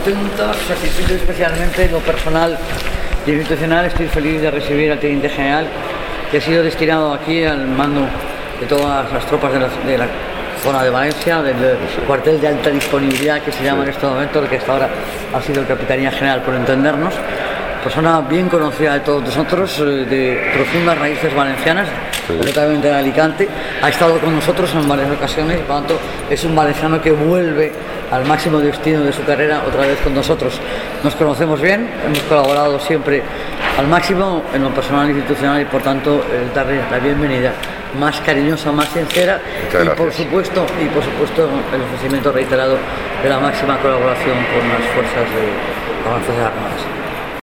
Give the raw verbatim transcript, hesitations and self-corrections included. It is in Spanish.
contenta, satisfecho, especialmente en lo personal y en lo institucional. Estoy feliz de recibir al teniente general que ha sido destinado aquí al mando de todas las tropas de la, de la zona de Valencia, del cuartel de alta disponibilidad que se llama en este momento, el que hasta ahora ha sido el Capitanía General, por entendernos. Persona bien conocida de todos nosotros, de profundas raíces valencianas, sí. Concretamente de Alicante. Ha estado con nosotros en varias ocasiones y por lo tanto es un valenciano que vuelve al máximo destino de su carrera otra vez con nosotros. Nos conocemos bien, hemos colaborado siempre al máximo en lo personal e institucional y por tanto el darle la bienvenida más cariñosa, más sincera y por supuesto y por supuesto el ofrecimiento reiterado de la máxima colaboración con las fuerzas de las fuerzas armadas.